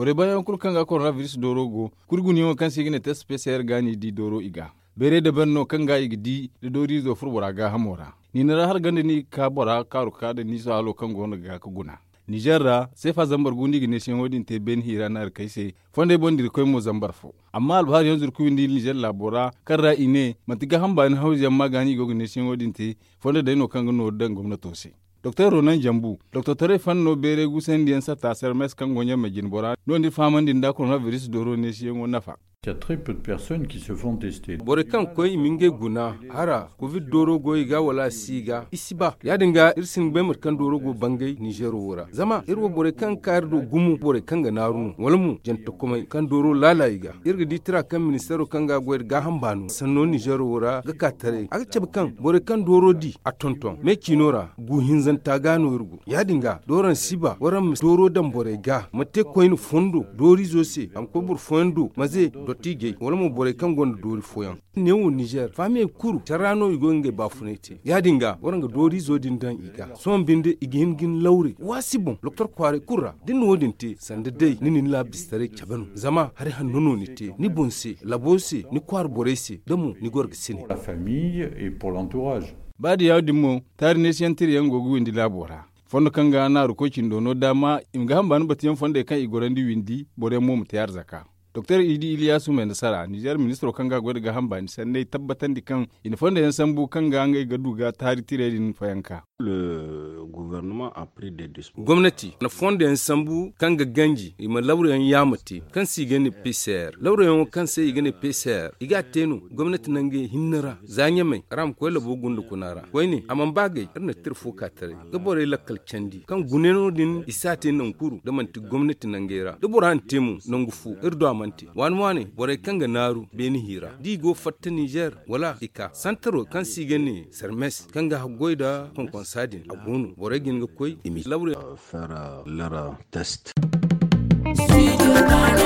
bore bayan kulkan ga coronavirus doro go kurguni yo kan sigine test PCR gani di doro iga bere da banno kan ga igdi da dori zo furbura ga hamora ni na har ganda ni ka bora karuka da ni so halo kan go ga ka guna Nigerra sai fa zambar gundi gine shin wodin te ben hira na kai sai fonde bondir koy mo zambar fo amma albahar yanzu ku ndi Niger labora karra ine matiga hamba ni hawje magani go gine shin wodin te fonde da no kan no dan gwamnato sai Dr. Ronan Jambu, Dr. Tare Fanno Bere Gusen Diensa Tasser Mes Kangonya Megin Bora, non di famandi da coronavirus doro ne shi ngona fa. Il y a très peu de personnes qui se font tester. Bore kan koy minge guna hara covid doro go iga wala siga isiba ya dinga irsin bemer kan doro go bangay Niger wora zama irwo bore kan kardo gumu bore kan ga naru walmu janta kuma kan doro lala iga irga ditira kan ministero kan ga goyr ga hambanu sanno Niger wora ga katare aga cebe kan bore kan doro di a tonton me kinora gu hinzan ta gano irgo ya dinga doran siba waran doro dan bore ga mate koyin fondo dori zose am ko bur fondo maze tige wala mo bore kan gonda dori foyan newu Niger fami kuru tarano igonge bafunete yadinga waranga dori zodin dan iga son binde igin gin lawre wasibon doktor kware kura din wodinte sande dai nini la bistare chabanu zama har hannono nite ni bonse labose ni kwar borese damu ni gorga sine La famille et pour l'entourage. Badi yawdimo tar ne sentir yango gu windi labora fondo kanga na rukokin dono dama imga hambanu batiyan fonde kan igorandi windi bore mum tayar zaka Dr. Idi Iliyasu mai nasara Nijar ministro kanga gwada ga hambani sannan tabbatan di kan infonda yan sambu kanga an ga duga tari tiredin fayanka. Le gouvernement a pris des dispositions. Gwamnati na fonda yan sambu kanga ganji ima laurayan yamati kan si gani PCR laurayan kan sai gani PCR iga tenu gwamnati nange hinnara zanya mai ram ko labo gundu kunara wai ne amman bagai irna tirfo katare gabore lakkal candi kan guneno din isate nan kuru da manti gwamnati nangera duburan temu nangufu irdo manti wani bore kanga naru beni hira di go fatta Niger wala ika santaro kan sigene sermes kanga hagoida konkon sadin agunu bore ginga koy imi lawre Faire leur test.